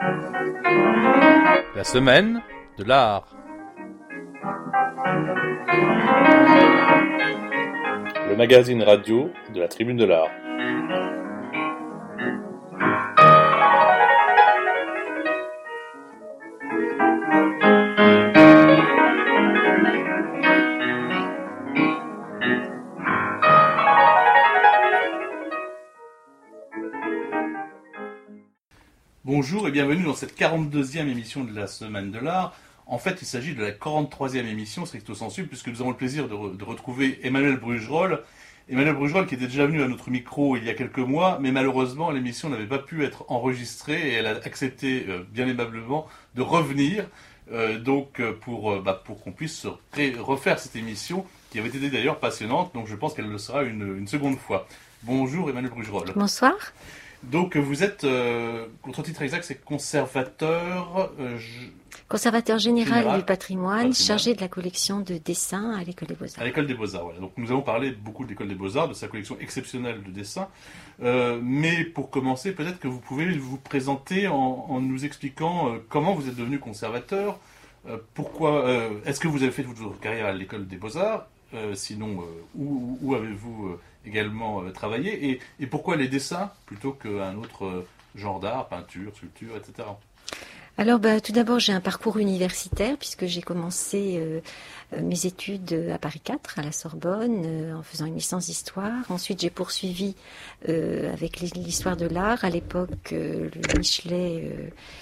La semaine de l'art. Le magazine radio de la Tribune de l'Art. Bonjour et bienvenue dans cette 42e émission de la Semaine de l'Art. En fait, il s'agit de la 43e émission, stricto sensu, puisque nous avons le plaisir de retrouver Emmanuel Brugerolles. Emmanuel Brugerolles qui était déjà venu à notre micro il y a quelques mois, mais malheureusement l'émission n'avait pas pu être enregistrée et elle a accepté bien aimablement de revenir pour qu'on puisse refaire cette émission qui avait été d'ailleurs passionnante, donc je pense qu'elle le sera une seconde fois. Bonjour Emmanuel Brugerolles. Bonsoir. Donc vous êtes, votre titre exact c'est conservateur... Conservateur général du patrimoine, chargé de la collection de dessins à l'École des Beaux-Arts. À l'École des Beaux-Arts, voilà. Donc nous avons parlé beaucoup de l'École des Beaux-Arts, de sa collection exceptionnelle de dessins. Mais pour commencer, peut-être que vous pouvez vous présenter en nous expliquant comment vous êtes devenu conservateur, est-ce que vous avez fait toute votre carrière à l'École des Beaux-Arts, sinon où avez-vous également travaillé, et pourquoi les dessins plutôt qu'un autre genre d'art, peinture, sculpture, etc. Alors, tout d'abord, j'ai un parcours universitaire puisque j'ai commencé mes études à Paris 4, à la Sorbonne, en faisant une licence d'histoire. Ensuite, j'ai poursuivi avec l'histoire de l'art. À l'époque, le Michelet,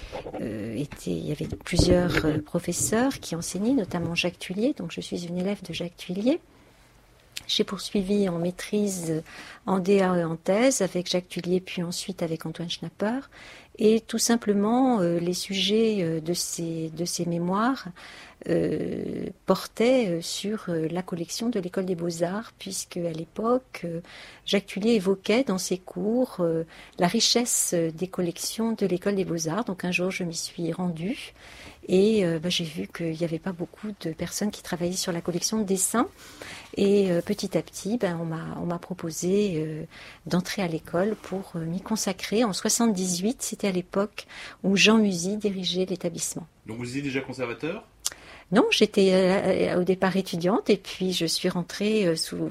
il y avait plusieurs professeurs qui enseignaient, notamment Jacques Thuillier. Donc, je suis une élève de Jacques Thuillier. J'ai poursuivi en maîtrise, en DA et en thèse avec Jacques Thuillier, puis ensuite avec Antoine Schnapper. Et tout simplement, les sujets de ces mémoires portaient sur la collection de l'École des Beaux-Arts, puisque à l'époque, Jacques Thuillier évoquait dans ses cours la richesse des collections de l'École des Beaux-Arts. Donc un jour, je m'y suis rendue et j'ai vu qu'il n'y avait pas beaucoup de personnes qui travaillaient sur la collection de dessins. Et petit à petit, on m'a proposé d'entrer à l'école pour m'y consacrer. En 78, c'était à l'époque où Jean Musy dirigeait l'établissement. Donc vous étiez déjà conservateur ? Non, j'étais au départ étudiante et puis je suis rentrée sous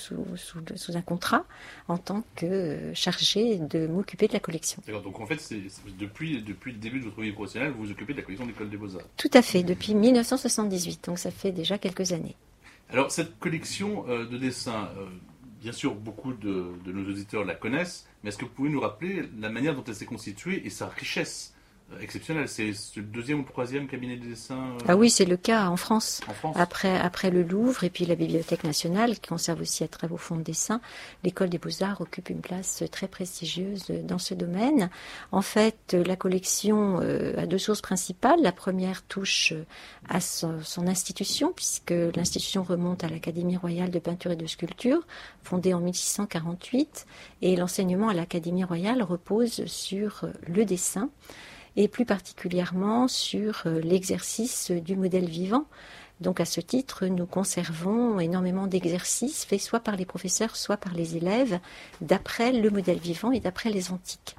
un contrat en tant que chargée de m'occuper de la collection. D'accord, donc en fait, depuis le début de votre vie professionnelle, vous vous occupez de la collection de l'École des Beaux-Arts. Tout à fait, depuis 1978, donc ça fait déjà quelques années. Alors cette collection de dessins, bien sûr beaucoup de nos auditeurs la connaissent, mais est-ce que vous pouvez nous rappeler la manière dont elle s'est constituée et sa richesse exceptionnelle? C'est le deuxième ou troisième cabinet de dessin Ah oui, c'est le cas en France. En France. Après le Louvre et puis la Bibliothèque nationale, qui conserve aussi un très beau fonds de dessin, l'École des Beaux-Arts occupe une place très prestigieuse dans ce domaine. En fait, la collection a deux sources principales. La première touche à son institution, puisque l'institution remonte à l'Académie royale de peinture et de sculpture, fondée en 1648, et l'enseignement à l'Académie royale repose sur le dessin, et plus particulièrement sur l'exercice du modèle vivant. Donc à ce titre, nous conservons énormément d'exercices faits soit par les professeurs, soit par les élèves, d'après le modèle vivant et d'après les antiques.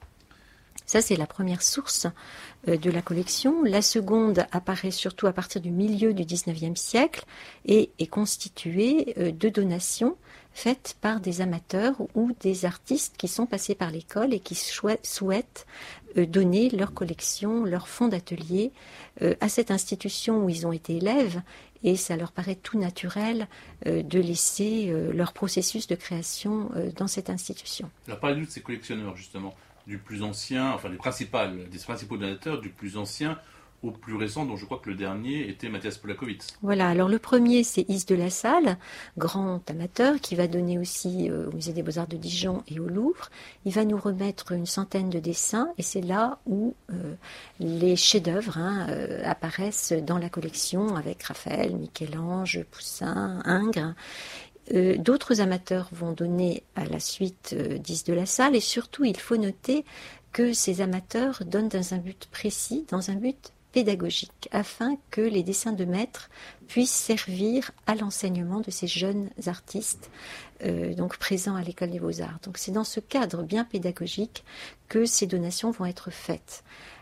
Ça, c'est la première source de la collection. La seconde apparaît surtout à partir du milieu du XIXe siècle et est constituée de donations faites par des amateurs ou des artistes qui sont passés par l'école et qui souhaitent donner leur collection, leur fonds d'atelier à cette institution où ils ont été élèves, et ça leur paraît tout naturel de laisser leur processus de création dans cette institution. Alors parlez-nous de ces collectionneurs justement, du plus ancien, des principaux donateurs, du plus ancien au plus récent, dont je crois que le dernier était Matthias Polakowicz. Voilà, alors le premier, c'est Is de la Salle, grand amateur, qui va donner aussi au Musée des Beaux-Arts de Dijon et au Louvre. Il va nous remettre une centaine de dessins, et c'est là où les chefs-d'œuvre apparaissent dans la collection, avec Raphaël, Michel-Ange, Poussin, Ingres. D'autres amateurs vont donner à la suite d'Is de la Salle, et surtout, il faut noter que ces amateurs donnent dans un but précis, dans un but pédagogique, afin que les dessins de maître puissent servir à l'enseignement de ces jeunes artistes donc présents à l'École des Beaux-Arts. Donc c'est dans ce cadre bien pédagogique que ces donations vont être faites.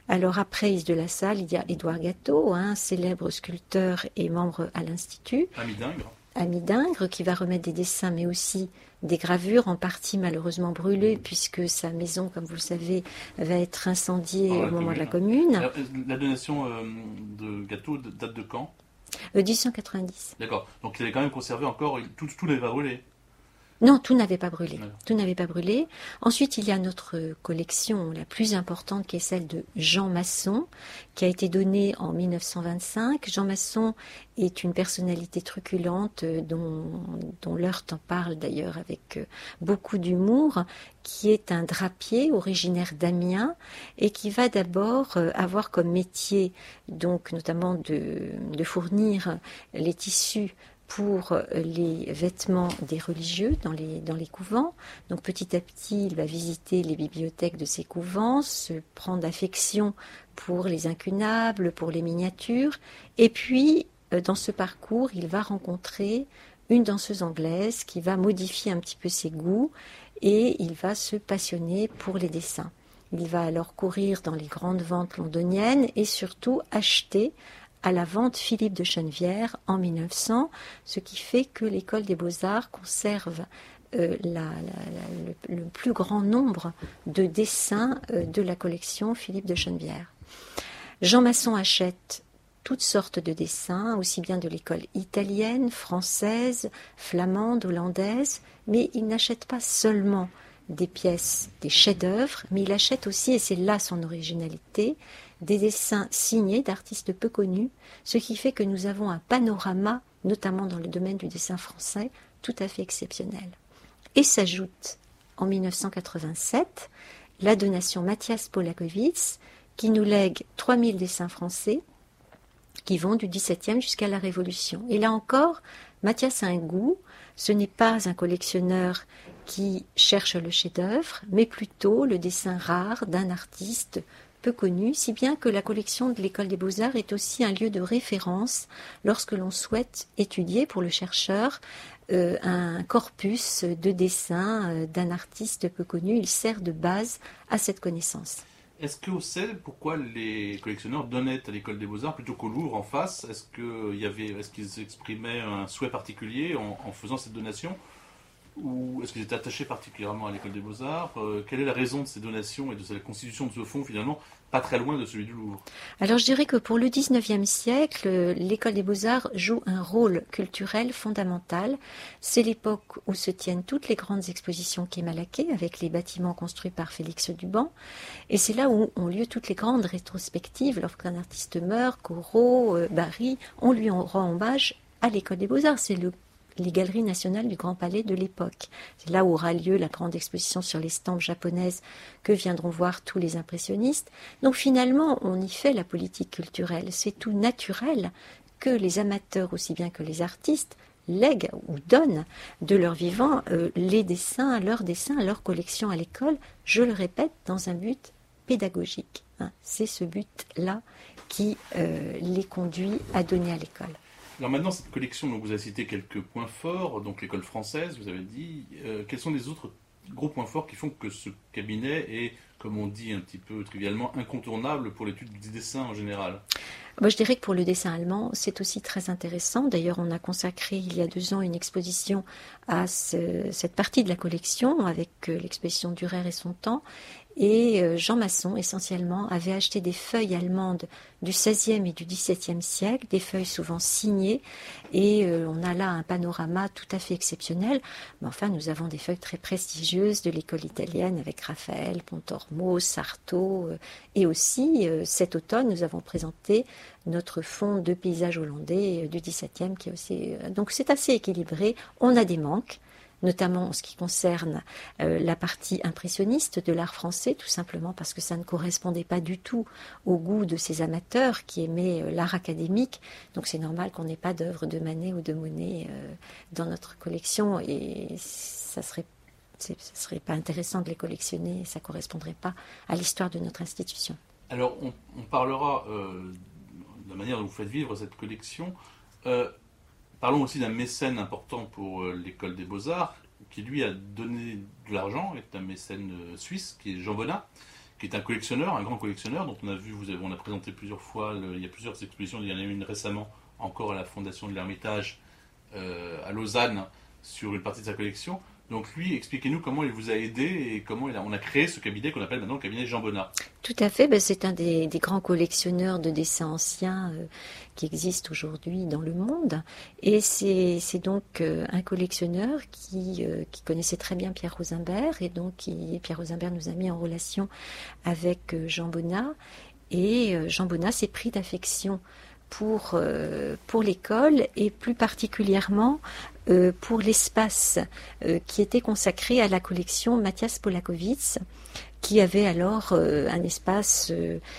Alors après Is de la Salle, il y a Édouard Gatteau, célèbre sculpteur et membre à l'Institut. Ami d'Ingres, qui va remettre des dessins, mais aussi des gravures, en partie malheureusement brûlées, puisque sa maison, comme vous le savez, va être incendiée au moment de la Commune. Alors, la donation de Gatteau date de quand ? 1890. D'accord. Donc il avait quand même conservé encore, tout n'avait pas brûlé. Non, tout n'avait pas brûlé. Ouais. Tout n'avait pas brûlé. Ensuite, il y a notre collection la plus importante, qui est celle de Jean Masson, qui a été donnée en 1925. Jean Masson est une personnalité truculente dont Leurt en parle d'ailleurs avec beaucoup d'humour, qui est un drapier originaire d'Amiens et qui va d'abord avoir comme métier, donc notamment de fournir les tissus pour les vêtements des religieux dans les couvents. Donc petit à petit, il va visiter les bibliothèques de ces couvents, se prendre affection pour les incunables, pour les miniatures. Et puis, dans ce parcours, il va rencontrer une danseuse anglaise qui va modifier un petit peu ses goûts et il va se passionner pour les dessins. Il va alors courir dans les grandes ventes londoniennes et surtout acheter à la vente Philippe de Chenevière en 1900, ce qui fait que l'École des Beaux-Arts conserve le plus grand nombre de dessins de la collection Philippe de Chenevière. Jean Masson achète toutes sortes de dessins, aussi bien de l'école italienne, française, flamande, hollandaise, mais il n'achète pas seulement des pièces, des chefs-d'œuvre, mais il achète aussi, et c'est là son originalité, des dessins signés d'artistes peu connus, ce qui fait que nous avons un panorama, notamment dans le domaine du dessin français, tout à fait exceptionnel. Et s'ajoute, en 1987, la donation Mathias Polakowicz, qui nous lègue 3000 dessins français, qui vont du XVIIe jusqu'à la Révolution. Et là encore, Mathias a un goût, ce n'est pas un collectionneur qui cherche le chef-d'œuvre, mais plutôt le dessin rare d'un artiste peu connu, si bien que la collection de l'École des Beaux-Arts est aussi un lieu de référence lorsque l'on souhaite étudier pour le chercheur un corpus de dessins d'un artiste peu connu. Il sert de base à cette connaissance. Est-ce qu'on sait pourquoi les collectionneurs donnaient à l'École des Beaux-Arts plutôt qu'au Louvre en face ? Est-ce qu'ils exprimaient un souhait particulier en faisant cette donation ? Ou est-ce qu'ils étaient attachés particulièrement à l'École des Beaux-Arts ? Quelle est la raison de ces donations et de la constitution de ce fonds, finalement, pas très loin de celui du Louvre ? Alors je dirais que pour le XIXe siècle, l'École des Beaux-Arts joue un rôle culturel fondamental. C'est l'époque où se tiennent toutes les grandes expositions quai Malaquais, avec les bâtiments construits par Félix Duban. Et c'est là où ont lieu toutes les grandes rétrospectives. Lorsqu'un artiste meurt, Corot, Barye, on lui rend hommage à l'École des Beaux-Arts. C'est les galeries nationales du Grand Palais de l'époque. C'est là où aura lieu la grande exposition sur les stampes japonaises que viendront voir tous les impressionnistes. Donc finalement, on y fait la politique culturelle. C'est tout naturel que les amateurs, aussi bien que les artistes, lèguent ou donnent de leur vivant leurs dessins, leur collection à l'école, je le répète, dans un but pédagogique. C'est ce but-là qui les conduit à donner à l'école. Alors maintenant, cette collection, donc vous avez cité quelques points forts, donc l'école française, vous avez dit. Quels sont les autres gros points forts qui font que ce cabinet est, comme on dit un petit peu trivialement, incontournable pour l'étude du dessin en général ? Je dirais que pour le dessin allemand, c'est aussi très intéressant. D'ailleurs, on a consacré il y a 2 ans une exposition à cette partie de la collection avec l'exposition Dürer et son temps. Et Jean Masson, essentiellement, avait acheté des feuilles allemandes du XVIe et du XVIIe siècle, des feuilles souvent signées, et on a là un panorama tout à fait exceptionnel. Mais enfin, nous avons des feuilles très prestigieuses de l'école italienne avec Raphaël, Pontormo, Sarto, et aussi, cet automne, nous avons présenté notre fonds de paysages hollandais du XVIIe, qui est aussi... donc c'est assez équilibré, on a des manques, notamment en ce qui concerne la partie impressionniste de l'art français, tout simplement parce que ça ne correspondait pas du tout au goût de ces amateurs qui aimaient l'art académique. Donc c'est normal qu'on n'ait pas d'œuvres de Manet ou de Monet dans notre collection, et ça serait pas intéressant de les collectionner, ça ne correspondrait pas à l'histoire de notre institution. Alors on parlera de la manière dont vous faites vivre cette collection. Parlons aussi d'un mécène important pour l'École des Beaux-Arts, qui lui a donné de l'argent, est un mécène suisse, qui est Jean Bonnat, qui est un collectionneur, un grand collectionneur, dont on a vu, on a présenté plusieurs fois, il y a plusieurs expositions, il y en a une récemment encore à la Fondation de l'Ermitage à Lausanne sur une partie de sa collection. Donc lui, expliquez-nous comment il vous a aidé et comment on a créé ce cabinet qu'on appelle maintenant le cabinet Jean Bonnat. Tout à fait, c'est un des grands collectionneurs de dessins anciens qui existent aujourd'hui dans le monde. Et c'est donc un collectionneur qui connaissait très bien Pierre Rosenberg, et donc Pierre Rosenberg nous a mis en relation avec Jean Bonnat. Et Jean Bonnat s'est pris d'affection pour l'école et plus particulièrement pour l'espace qui était consacré à la collection Matthias Polakowitz, qui avait alors un espace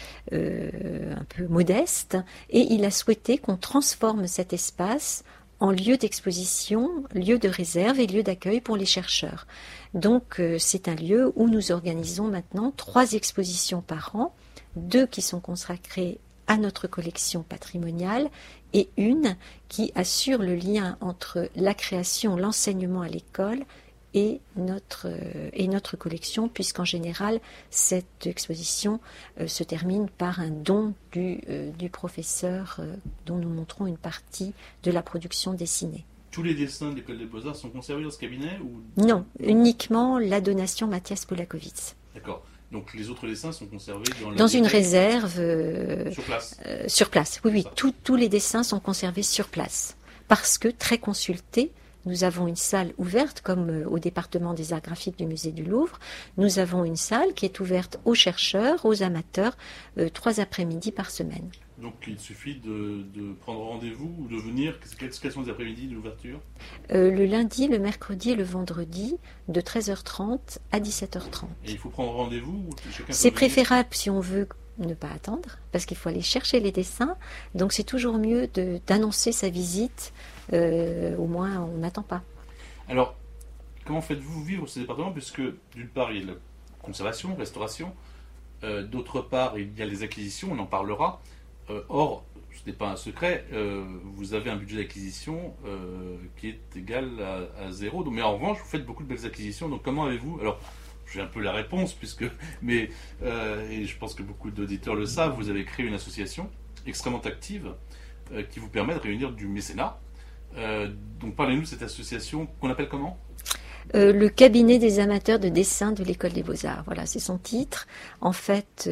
un peu modeste, et il a souhaité qu'on transforme cet espace en lieu d'exposition, lieu de réserve et lieu d'accueil pour les chercheurs. Donc c'est un lieu où nous organisons maintenant 3 expositions par an, 2 qui sont consacrées à notre collection patrimoniale et une qui assure le lien entre la création, l'enseignement à l'école et notre collection, puisqu'en général, cette exposition se termine par un don du professeur dont nous montrons une partie de la production dessinée. Tous les dessins de l'École des Beaux-Arts sont conservés dans ce cabinet ou... Non, uniquement la donation Matthias Polakowitz. D'accord. Donc les autres dessins sont conservés dans une réserve sur place. Sur place, oui, tous les dessins sont conservés sur place. Parce que, très consultés, nous avons une salle ouverte, comme au département des arts graphiques du musée du Louvre. Nous avons une salle qui est ouverte aux chercheurs, aux amateurs, 3 après-midi par semaine. Donc il suffit de prendre rendez-vous ou de venir. Quelles sont les après-midi de l'ouverture ? Le lundi, le mercredi et le vendredi, de 13h30 à 17h30. Et il faut prendre rendez-vous ? C'est préférable si on veut ne pas attendre, parce qu'il faut aller chercher les dessins. Donc c'est toujours mieux d'annoncer sa visite, au moins on n'attend pas. Alors, comment faites-vous vivre ces départements ? Puisque d'une part il y a la conservation, restauration, d'autre part il y a les acquisitions, on en parlera. Or, ce n'est pas un secret, vous avez un budget d'acquisition qui est égal à 0. Mais en revanche, vous faites beaucoup de belles acquisitions. Donc comment avez-vous... Alors, j'ai un peu la réponse, et je pense que beaucoup d'auditeurs le savent, vous avez créé une association extrêmement active qui vous permet de réunir du mécénat. Donc parlez-nous de cette association qu'on appelle comment ? Le cabinet des amateurs de dessin de l'École des Beaux-Arts. Voilà, c'est son titre. En fait,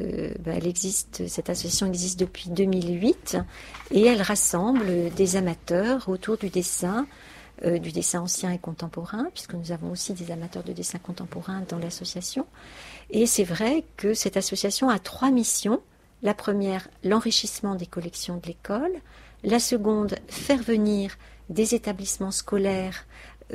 cette association existe depuis 2008 et elle rassemble des amateurs autour du dessin ancien et contemporain, puisque nous avons aussi des amateurs de dessin contemporain dans l'association. Et c'est vrai que cette association a 3 missions. La première, l'enrichissement des collections de l'école. La seconde, faire venir des établissements scolaires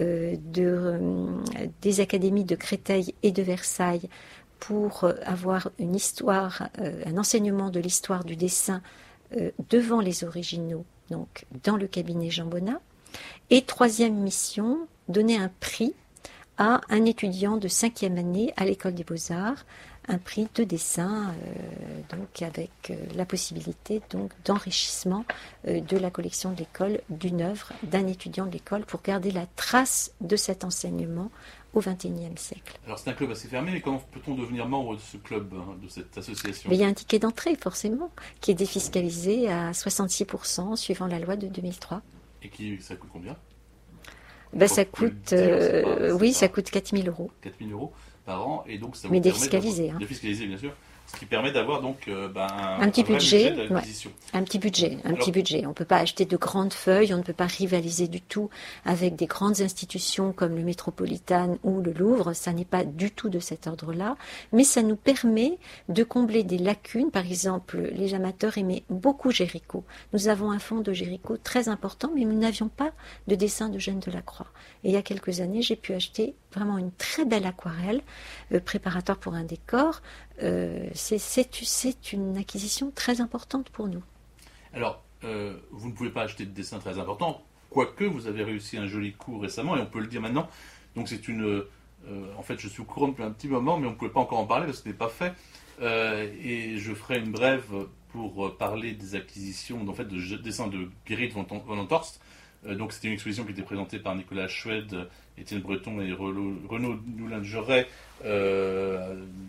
des académies de Créteil et de Versailles pour avoir une histoire, un enseignement de l'histoire du dessin devant les originaux, donc dans le cabinet Jean Bonnat. Et 3e mission, donner un prix à un étudiant de 5e année à l'École des Beaux-Arts, un prix de dessin, donc avec la possibilité donc d'enrichissement de la collection de l'école, d'une œuvre d'un étudiant de l'école, pour garder la trace de cet enseignement au XXIe siècle. Alors c'est un club assez fermé, mais comment peut-on devenir membre de ce club, de cette association ? Mais il y a un ticket d'entrée, forcément, qui est défiscalisé à 66% suivant la loi de 2003. Et ça coûte combien ? Ça coûte, ça coûte 4 000 €. 4 000 € par an, et donc ça vous mais permet défiscalisé. Défiscalisé, bien sûr. Ce qui permet d'avoir donc un petit budget d'acquisition. Un petit budget. On ne peut pas acheter de grandes feuilles, on ne peut pas rivaliser du tout avec des grandes institutions comme le Métropolitain ou le Louvre. Ça n'est pas du tout de cet ordre-là, mais ça nous permet de combler des lacunes. Par exemple, les amateurs aimaient beaucoup Géricault. Nous avons un fonds de Géricault très important, mais nous n'avions pas de dessin d'Eugène Delacroix. Et il y a quelques années, j'ai pu acheter vraiment une très belle aquarelle préparatoire pour un décor. C'est une acquisition très importante pour nous. Alors, vous ne pouvez pas acheter de dessins très importants, quoique vous avez réussi un joli coup récemment, et on peut le dire maintenant. Donc c'est en fait, je suis au courant depuis un petit moment, mais on ne pouvait pas encore en parler parce que ce n'est pas fait. Et je ferai une brève pour parler des acquisitions de dessins de Gerrit von Honthorst. Donc c'était une exposition qui était présentée par Nicolas Schwed, Étienne Breton et Renaud Noulin-Joret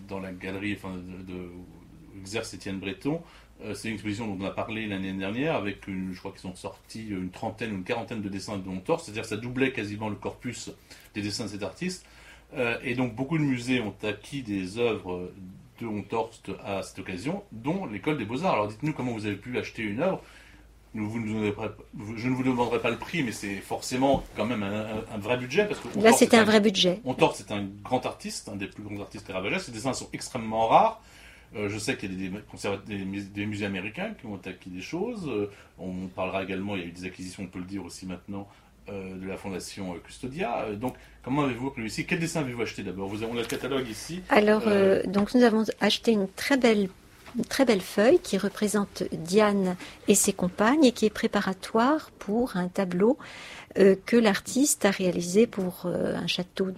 dans la galerie exerce Étienne Breton. C'est une exposition dont on a parlé l'année dernière, avec je crois qu'ils ont sorti une trentaine ou une quarantaine de dessins de Honthorst, c'est-à-dire que ça doublait quasiment le corpus des dessins de cet artiste. Et donc beaucoup de musées ont acquis des œuvres de Honthorst à cette occasion, dont l'École des Beaux-Arts. Alors dites-nous comment vous avez pu acheter une œuvre. Je ne vous demanderai pas le prix, mais c'est forcément quand même un vrai budget. Parce que là, c'était un vrai budget. Honthorst, c'est un grand artiste, un des plus grands artistes caravageurs. Ses dessins sont extrêmement rares. Je sais qu'il y a des musées américains qui ont acquis des choses. On parlera également, il y a eu des acquisitions, on peut le dire aussi maintenant, de la Fondation Custodia. Donc, comment avez-vous réussi? Quel dessin avez-vous acheté d'abord? On a le catalogue ici. Alors, donc nous avons acheté une très belle feuille qui représente Diane et ses compagnes et qui est préparatoire pour un tableau que l'artiste a réalisé pour un château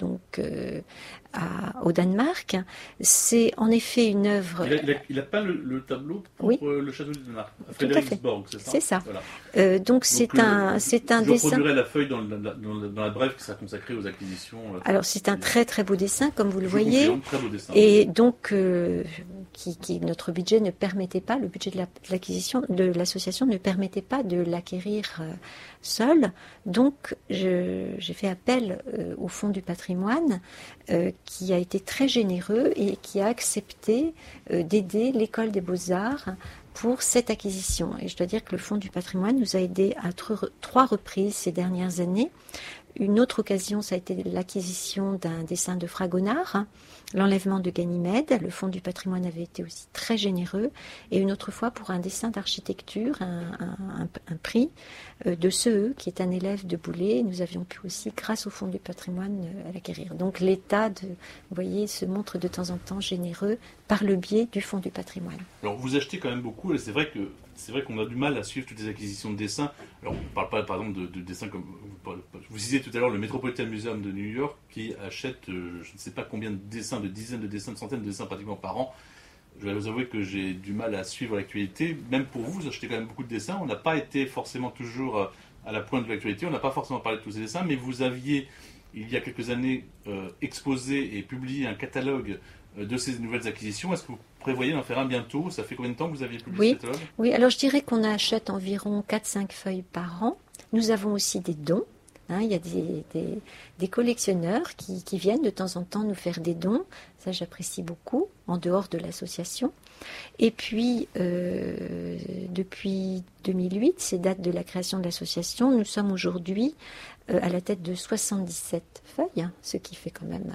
au Danemark. C'est en effet une œuvre... Il a peint le tableau pour le château du Danemark, Frederiksborg, c'est ça? C'est ça. Voilà. Donc c'est un dessin... Je reproduirai la feuille dans la brève qui sera consacrée aux acquisitions. Alors c'est un très très beau dessin, comme vous le voyez. Confirme, très beau dessin. Et donc, notre budget ne permettait pas, le budget de l'acquisition de l'association ne permettait pas de l'acquérir seul. Donc j'ai fait appel au Fonds du patrimoine qui a été très généreux et qui a accepté d'aider l'École des Beaux-Arts pour cette acquisition. Et je dois dire que le Fonds du patrimoine nous a aidés à 3 reprises ces dernières années. Une autre occasion, ça a été l'acquisition d'un dessin de Fragonard, l'enlèvement de Ganymède. Le Fonds du patrimoine avait été aussi très généreux. Et une autre fois pour un dessin d'architecture, un prix de CE, qui est un élève de Boulay. Nous avions pu aussi, grâce au Fonds du patrimoine, l'acquérir. Donc l'État, vous voyez, se montre de temps en temps généreux par le biais du Fonds du patrimoine. Alors vous achetez quand même beaucoup, et c'est vrai qu'on a du mal à suivre toutes les acquisitions de dessins. Alors on ne parle pas par exemple de dessins comme vous disiez tout à l'heure, le Metropolitan Museum de New York qui achète je ne sais pas combien de dessins, de dizaines de dessins, de centaines de dessins pratiquement par an. Je vais vous avouer que j'ai du mal à suivre l'actualité. Même pour vous achetez quand même beaucoup de dessins. On n'a pas été forcément toujours à la pointe de l'actualité, on n'a pas forcément parlé de tous ces dessins, mais vous aviez, il y a quelques années, exposé et publié un catalogue de ces nouvelles acquisitions. Est-ce que vous prévoyez d'en faire un bientôt? Ça fait combien de temps que vous aviez publié ce catalogue? Oui, alors je dirais qu'on achète environ 4-5 feuilles par an. Nous avons aussi des dons. Il y a des collectionneurs qui viennent de temps en temps nous faire des dons. Ça, j'apprécie beaucoup, en dehors de l'association. Et puis, depuis 2008, c'est date de la création de l'association, nous sommes aujourd'hui à la tête de 77 feuilles, ce qui fait quand même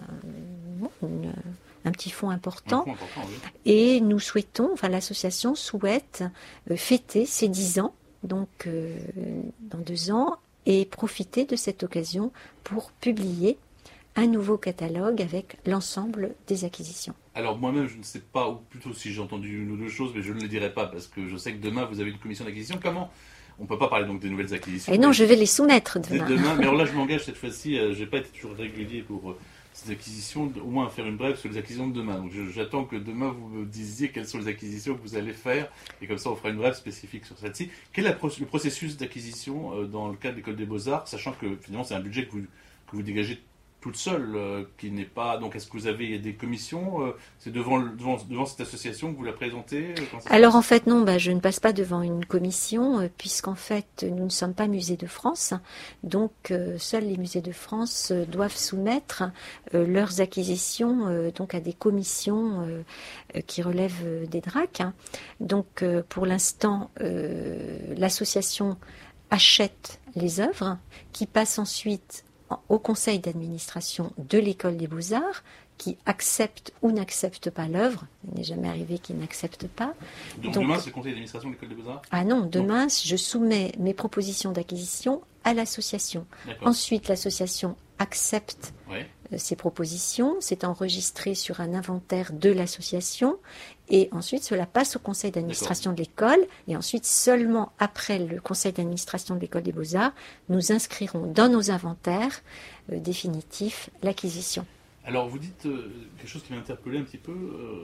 un petit fonds important. Oui. Et nous souhaitons, l'association souhaite fêter ses 10 ans, donc dans 2 ans, et profiter de cette occasion pour publier un nouveau catalogue avec l'ensemble des acquisitions. Alors moi-même, je ne sais pas, ou plutôt si j'ai entendu une ou deux choses, mais je ne le dirai pas, parce que je sais que demain, vous avez une commission d'acquisition. Comment? On ne peut pas parler donc des nouvelles acquisitions. Et non, je vais les soumettre demain. Mais alors là, je m'engage cette fois-ci, je n'ai pas été toujours régulier pour ces acquisitions, au moins faire une brève sur les acquisitions de demain. Donc j'attends que demain, vous me disiez quelles sont les acquisitions que vous allez faire, et comme ça, on fera une brève spécifique sur celle-ci. Quel est le processus d'acquisition dans le cadre de l'École des Beaux-Arts, sachant que finalement, c'est un budget que vous dégagez toute seule, qui n'est pas... Donc, est-ce que vous avez des commissions? C'est devant cette association que vous la présentez? Alors, en fait, non, je ne passe pas devant une commission, puisqu'en fait, nous ne sommes pas musée de France. Donc, seuls les musées de France doivent soumettre leurs acquisitions donc à des commissions qui relèvent des DRAC. Donc, pour l'instant, l'association achète les œuvres, qui passent ensuite au conseil d'administration de l'École des Beaux-Arts, qui accepte ou n'accepte pas l'œuvre. Il n'est jamais arrivé qu'il n'accepte pas. Donc demain, c'est le conseil d'administration de l'École des Beaux-Arts? Ah non, demain, je soumets mes propositions d'acquisition à l'association. Ensuite, l'association accepte ces propositions, c'est enregistré sur un inventaire de l'association, et ensuite cela passe au conseil d'administration de l'école, et ensuite seulement après le conseil d'administration de l'École des Beaux-Arts, nous inscrirons dans nos inventaires définitifs l'acquisition. Alors vous dites quelque chose qui m'a interpellé un petit peu,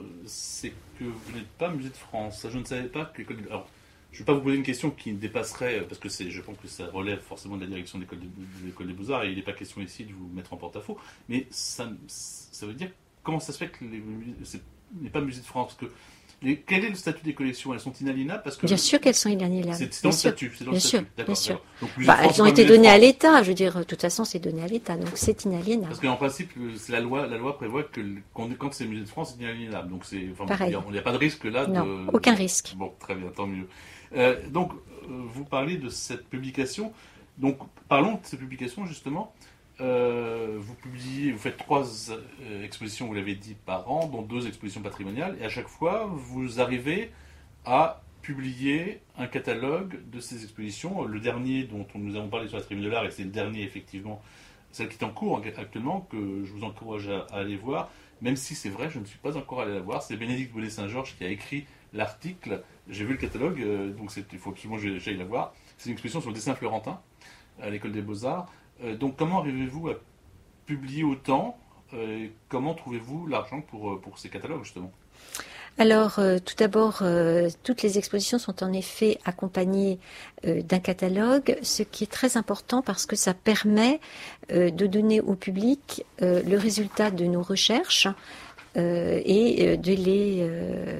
c'est que vous n'êtes pas musée de France. Ça, je ne savais pas que l'école... Alors, je ne vais pas vous poser une question qui dépasserait, parce que je pense que ça relève forcément de la direction de l'École des Beaux-Arts, et il n'est pas question ici de vous mettre en porte-à-faux, mais ça veut dire comment ça se fait que ce n'est pas le musée de France? Parce que quel est le statut des collections? Elles sont inaliénables parce que Bien sûr qu'elles sont inaliénables. c'est dans le statut. C'est dans bien le statut. sûr, D'accord, bien sûr. d'accord. Donc, musée de France, Elles ont c'est pas été le musée de données à France. l'État. Je veux dire, de toute façon, c'est donné à l'État, donc c'est inaliénable. Parce qu'en principe, c'est la loi prévoit que quand c'est le musée de France, c'est inaliénable. Donc Pareil. il n'y a pas de risque là. Non, aucun risque. Bon, très bien, tant mieux. Donc, vous parlez de cette publication. Donc, parlons de cette publication justement. Vous faites 3 expositions, vous l'avez dit, par an, dont 2 expositions patrimoniales, et à chaque fois, vous arrivez à publier un catalogue de ces expositions. Le dernier dont nous avons parlé sur la Tribune de l'Art, et c'est le dernier effectivement, celle qui est en cours actuellement, que je vous encourage à aller voir, même si c'est vrai, je ne suis pas encore allé la voir. C'est Bénédicte Bonnet-Saint-Georges qui a écrit l'article. J'ai vu le catalogue, donc il faut absolument que j'aille la voir. C'est une exposition sur le dessin florentin à l'École des Beaux-Arts. Donc comment arrivez-vous à publier autant? Comment trouvez-vous l'argent pour ces catalogues justement? Alors, tout d'abord, toutes les expositions sont en effet accompagnées d'un catalogue, ce qui est très important parce que ça permet de donner au public le résultat de nos recherches et de les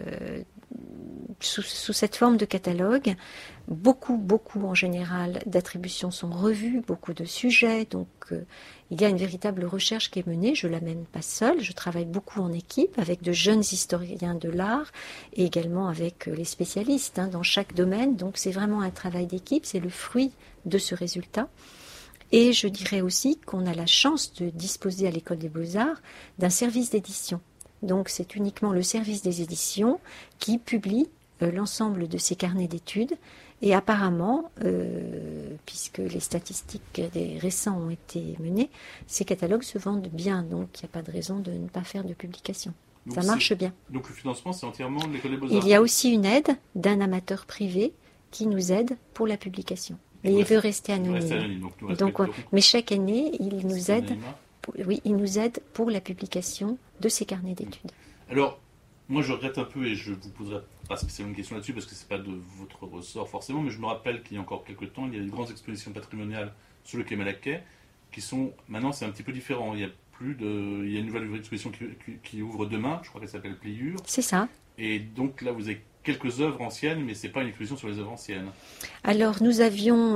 sous cette forme de catalogue. Beaucoup en général d'attributions sont revues, beaucoup de sujets, donc il y a une véritable recherche qui est menée. Je ne la mène pas seule, je travaille beaucoup en équipe avec de jeunes historiens de l'art et également avec les spécialistes dans chaque domaine, donc c'est vraiment un travail d'équipe, c'est le fruit de ce résultat. Et je dirais aussi qu'on a la chance de disposer à l'École des Beaux-Arts d'un service d'édition. Donc c'est uniquement le service des éditions qui publie l'ensemble de ces carnets d'études. Et apparemment, puisque les statistiques des récents ont été menées, ces catalogues se vendent bien, donc il n'y a pas de raison de ne pas faire de publication. Donc ça marche bien. Donc le financement, c'est entièrement de l'École des Beaux-Arts? Il y a aussi une aide d'un amateur privé qui nous aide pour la publication. Mais il veut rester anonyme. Mais chaque année, il nous aide. Il nous aide pour la publication de ces carnets d'études. Alors, moi je regrette un peu, et je ne vous poserai pas spécialement une question là-dessus, parce que ce n'est pas de votre ressort forcément, mais je me rappelle qu'il y a encore quelques temps, il y a des grandes expositions patrimoniales sur le quai Malaquais, qui sont, maintenant c'est un petit peu différent, il y a une nouvelle exposition qui ouvre demain, je crois qu'elle s'appelle Pliure. C'est ça. Et donc là vous avez quelques œuvres anciennes, mais ce n'est pas une exposition sur les œuvres anciennes. Alors nous avions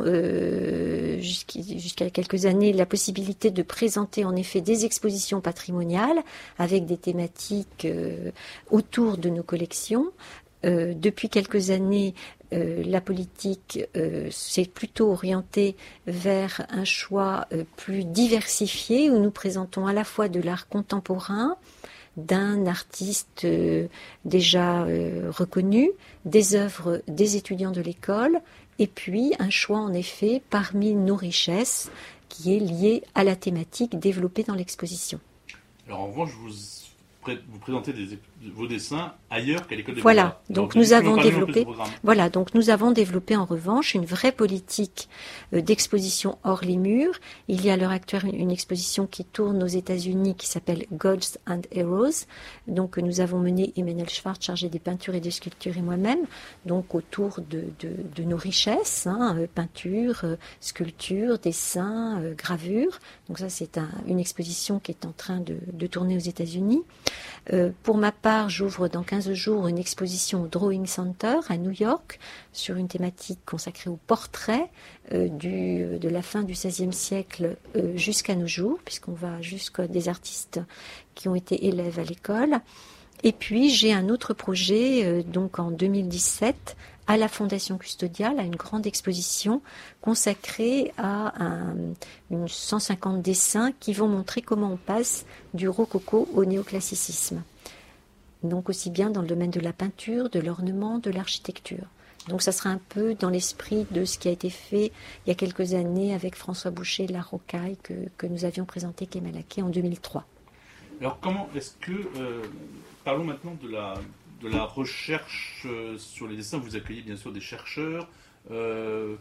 jusqu'à quelques années la possibilité de présenter en effet des expositions patrimoniales avec des thématiques autour de nos collections. Depuis quelques années, la politique s'est plutôt orientée vers un choix plus diversifié où nous présentons à la fois de l'art contemporain, d'un artiste déjà reconnu, des œuvres des étudiants de l'école, et puis un choix en effet parmi nos richesses qui est lié à la thématique développée dans l'exposition. Alors en revanche, vous présentez vos dessins ailleurs qu'à l'École des Voilà, Beaux-Arts. donc nous avons développé en revanche une vraie politique d'exposition hors les murs. Il y a à l'heure actuelle une exposition qui tourne aux États-Unis qui s'appelle Gods and Heroes, donc nous avons mené Emmanuel Schwartz, chargé des peintures et des sculptures, et moi-même, donc autour de nos richesses, peinture, sculpture, dessin, gravure. Donc ça c'est une exposition qui est en train de tourner aux États-Unis. Pour ma part, j'ouvre dans 15 jours une exposition au Drawing Center à New York sur une thématique consacrée au portrait de la fin du XVIe siècle jusqu'à nos jours, puisqu'on va jusqu'à des artistes qui ont été élèves à l'école. Et puis j'ai un autre projet, donc en 2017, à la Fondation Custodiale, à une grande exposition consacrée à une 150 dessins qui vont montrer comment on passe du rococo au néoclassicisme. Donc aussi bien dans le domaine de la peinture, de l'ornement, de l'architecture. Donc ça sera un peu dans l'esprit de ce qui a été fait il y a quelques années avec François Boucher, La Rocaille, que nous avions présenté quai Malaquais en 2003. Alors comment est-ce que... parlons maintenant de la recherche sur les dessins. Vous accueillez bien sûr des chercheurs.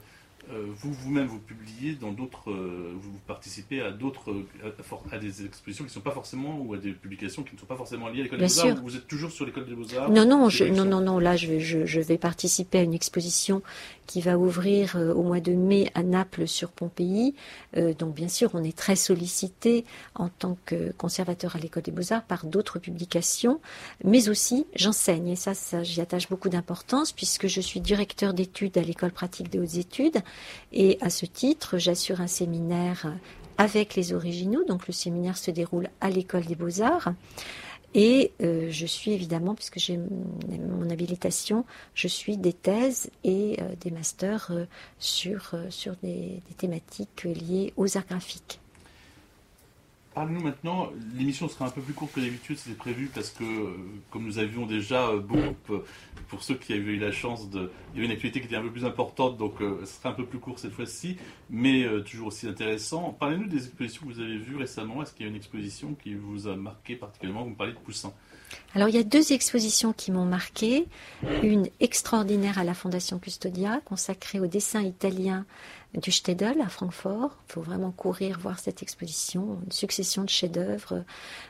Vous-même, vous publiez dans d'autres, vous participez à d'autres, à des expositions qui ne sont pas forcément, ou à des publications qui ne sont pas forcément liées à l'École des Bien Beaux-Arts. sûr. Vous êtes toujours sur l'École des Beaux-Arts? Non. Là, je vais participer à une exposition qui va ouvrir au mois de mai à Naples sur Pompéi. Donc, bien sûr, on est très sollicité en tant que conservateur à l'École des Beaux-Arts par d'autres publications, mais aussi j'enseigne. Et ça, j'y attache beaucoup d'importance puisque je suis directeur d'études à l'École pratique des hautes études. Et à ce titre, j'assure un séminaire avec les originaux. Donc, le séminaire se déroule à l'École des Beaux-Arts. Et je suis évidemment, puisque j'ai mon habilitation, je suis des thèses et des masters sur des thématiques liées aux arts graphiques. Parlez-nous maintenant, l'émission sera un peu plus courte que d'habitude, c'était prévu parce que, comme nous avions déjà beaucoup, pour ceux qui avaient eu la chance il y avait une activité qui était un peu plus importante, donc ce sera un peu plus court cette fois-ci, mais toujours aussi intéressant. Parlez-nous des expositions que vous avez vues récemment. Est-ce qu'il y a une exposition qui vous a marqué particulièrement? Vous me parlez de Poussin. Alors, il y a 2 expositions qui m'ont marquée. Une extraordinaire à la Fondation Custodia, consacrée au dessin italien du Städel à Francfort. Il faut vraiment courir voir cette exposition. Une succession de chefs-d'œuvre.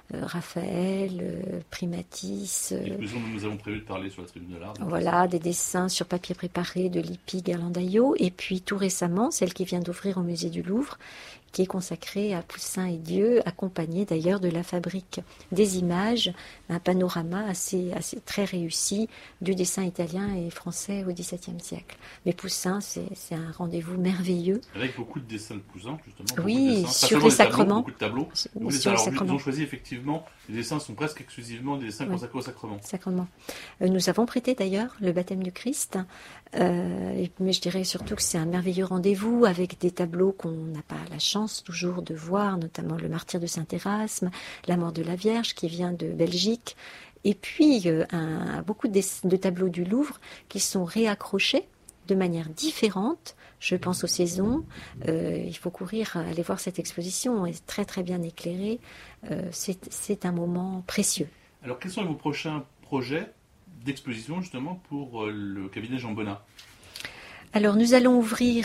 Raphaël, Primatis. L'exposition dont nous avons prévu de parler sur la tribune de l'art. Voilà, des dessins sur papier préparé de Lippi, Ghirlandaio. Et puis, tout récemment, celle qui vient d'ouvrir au musée du Louvre, qui est consacrée à Poussin et Dieu, accompagnée d'ailleurs de la fabrique des images, un panorama assez très réussi du dessin italien et français au XVIIe siècle. Mais Poussin, c'est un rendez-vous merveilleux. Avec beaucoup de dessins de Poussin, justement. Oui, sur les sacrements. Beaucoup de tableaux. Ils ont choisi effectivement, les dessins sont presque exclusivement des dessins consacrés aux sacrements. Sacrements. Nous avons prêté d'ailleurs le baptême du Christ, mais je dirais surtout que c'est un merveilleux rendez-vous avec des tableaux qu'on n'a pas la chance toujours de voir, notamment le martyre de Saint-Érasme, la mort de la Vierge qui vient de Belgique, et puis beaucoup de tableaux du Louvre qui sont réaccrochés de manière différente. Je pense aux saisons. Il faut courir, aller voir cette exposition, elle est très très bien éclairée. C'est un moment précieux. Alors, quels sont vos prochains projets d'exposition justement pour le cabinet Jean Bonnat? Alors, nous allons ouvrir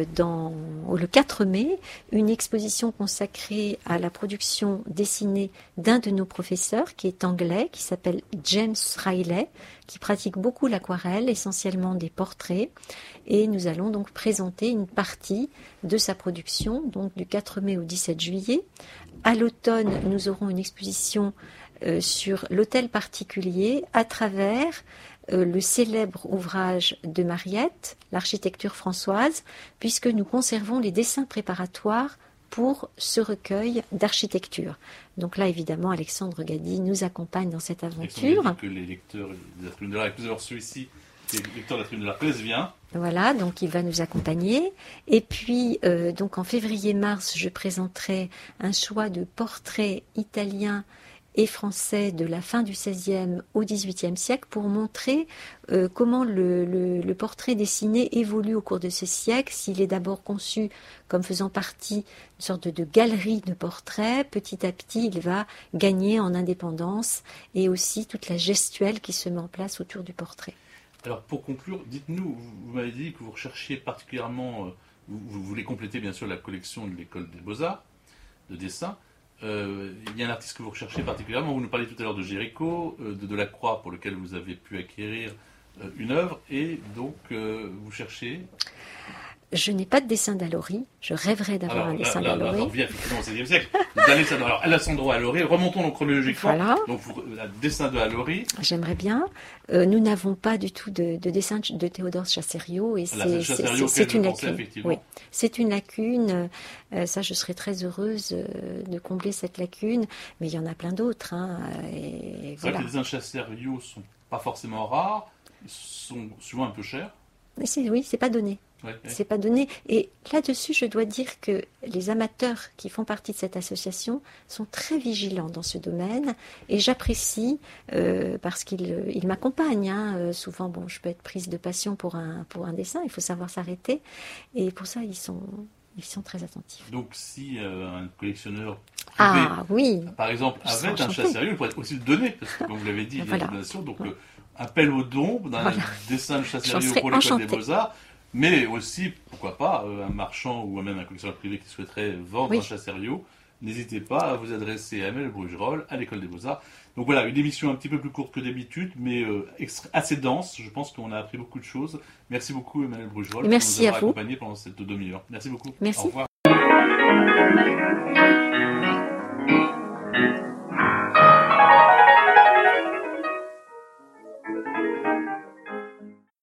le 4 mai une exposition consacrée à la production dessinée d'un de nos professeurs qui est anglais, qui s'appelle James Riley, qui pratique beaucoup l'aquarelle, essentiellement des portraits. Et nous allons donc présenter une partie de sa production, donc du 4 mai au 17 juillet. À l'automne, nous aurons une exposition sur l'hôtel particulier à travers le célèbre ouvrage de Mariette, l'architecture françoise, puisque nous conservons les dessins préparatoires pour ce recueil d'architecture. Donc là, évidemment, Alexandre Gady nous accompagne dans cette aventure. Alexandre Gady, que les lecteurs de la Tribune de l'Art, et plusieurs celui-ci, les lecteurs de la Tribune de l'Art connaissent bien. Voilà, donc il va nous accompagner. Et puis, donc en février-mars, je présenterai un choix de portraits italiens et français de la fin du XVIe au XVIIIe siècle pour montrer comment le portrait dessiné évolue au cours de ce siècle, s'il est d'abord conçu comme faisant partie d'une sorte de galerie de portraits, petit à petit il va gagner en indépendance et aussi toute la gestuelle qui se met en place autour du portrait. Alors pour conclure, dites-nous, vous m'avez dit que vous recherchiez particulièrement, vous voulez compléter bien sûr la collection de l'École des Beaux-Arts de dessin. Il y a un artiste que vous recherchez particulièrement. Vous nous parliez tout à l'heure de Géricault, de Delacroix, pour lequel vous avez pu acquérir une œuvre, et donc vous cherchez. Je n'ai pas de dessin d'Allori. Je rêverais d'avoir un dessin d'Allori. On vient effectivement au XVIe siècle. Alors, Alessandro Allori, remontons donc chronologiquement. Voilà. Donc, dessin de Allori. J'aimerais bien. Nous n'avons pas du tout de dessin de Théodore Chassériau. Et c'est une lacune. Oui, c'est une lacune. Ça, je serais très heureuse de combler cette lacune. Mais il y en a plein d'autres. C'est vrai que les dessins de Chassériau ne sont pas forcément rares. Ils sont souvent un peu chers. Oui, c'est pas donné. Ouais. C'est pas donné. Et là-dessus, je dois dire que les amateurs qui font partie de cette association sont très vigilants dans ce domaine. Et j'apprécie parce qu'ils m'accompagnent. Souvent, je peux être prise de passion pour un dessin. Il faut savoir s'arrêter. Et pour ça, ils sont très attentifs. Donc, si un collectionneur oui, par exemple, avait un Chassériau, il pourrait aussi le donner, parce que, comme vous l'avez dit, il y a une donation. Donc, appel au don d'un dessin de Chassériau pour l'École des Beaux-Arts. mais aussi, pourquoi pas, un marchand ou même un collectionneur privé qui souhaiterait vendre un chassériau, n'hésitez pas à vous adresser à Emmanuel Brugerolles, à l'École des Beaux-Arts. Donc voilà, une émission un petit peu plus courte que d'habitude, mais assez dense. Je pense qu'on a appris beaucoup de choses. Merci beaucoup Emmanuel Brugerolles Merci pour nous avoir à vous. accompagnés pendant cette demi-heure. Merci beaucoup. Merci. Au revoir.